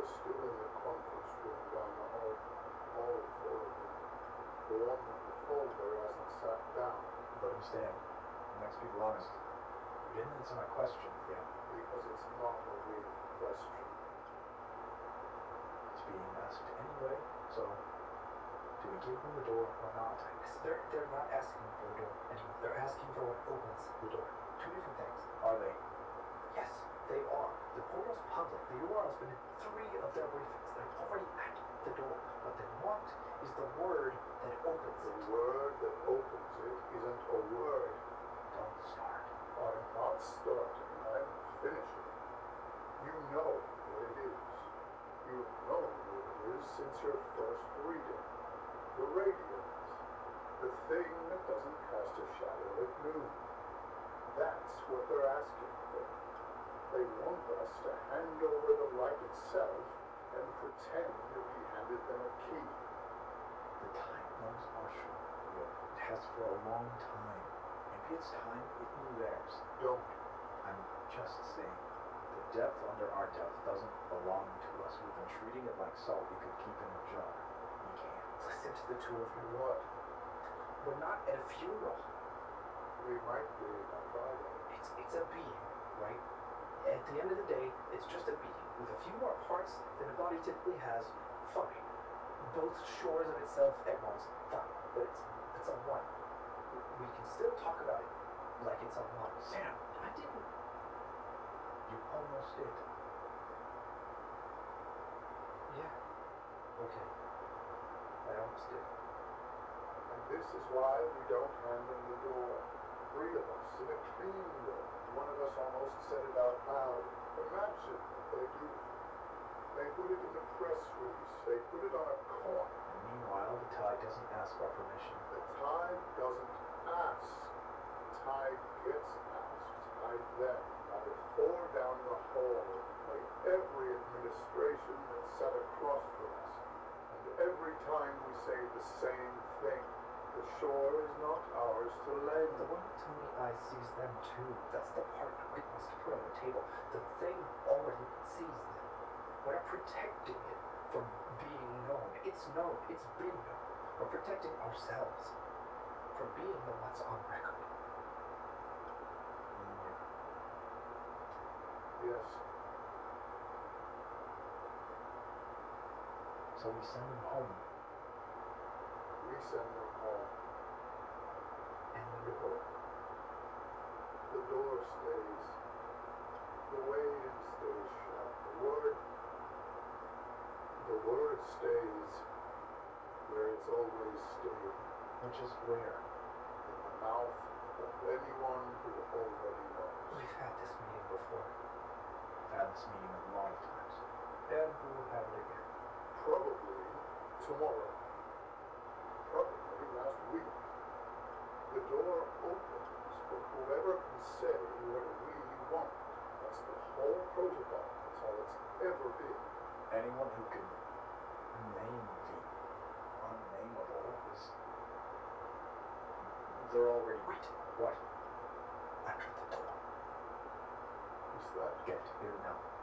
still in the conference room down the hall. All four of them. The one with the folder hasn't sat down. Let him stand. It makes people honest. You didn't answer my question. Yeah. Because it's not a real question. It's being asked anyway, so do we give them the door or not? They're not asking for the door anymore. They're asking for what opens the door. Two different things. Are they? Yes, they are. The portal's public. The URL's been in 3 of their briefings. They're already at the door. What they want is the word that opens it. The word that opens it isn't a word. Don't start. I'm not starting. I'm finishing. You know what it is. You've known what it is since your first reading. The radiance. The thing that doesn't cast a shadow at noon. That's what they're asking for. They want us to hand over the light itself and pretend that we handed them a key. The time knows our shore. It has for a long time. Maybe it's time it knew theirs. Don't. I'm just saying. The depth under our depth doesn't belong to us. We've been treating it like salt we could keep in a jar. We can't. Listen to the two of you. What? We're not at a funeral. We might be on Friday. It's a being, right? At the end of the day, it's just a being with a few more parts than a body typically has. Fine. Both shores of itself at once. Fine. But it's a one. We can still talk about it like it's a one. Sam, I didn't. you almost did. Yeah. Okay. I almost did. And this is why we don't hand them the door. 3 of us in a clean room. One of us almost said it out loud. Imagine what they do. They put it in the press release. They put it on a corner. And meanwhile, the tide doesn't ask our permission. The tide doesn't ask. The tide gets asked by them, by the 4 down the hall, by every administration that sat across from us. And every time we say the same thing, the shore is not ours to lend. The one Tony Eye sees them too. That's the part White wants to put on the table. The thing already sees them. We're protecting it from being known. It's known. It's been known. We're protecting ourselves from being the ones on record. Yes. So we send them home. We send them home. And the door? The door stays. The wave stays shut. The word stays where it's always stayed. Which is where? In the mouth of anyone who already knows. We've had this meeting before. I've had this meeting a lot of times. And we will have it again. Probably tomorrow. Probably last week. The door opens for whoever can say what we want. That's the whole protocol. That's all it's ever been. Anyone who can name the unnameable is... They're already... Wait. What? Under the door. Is that Get here now.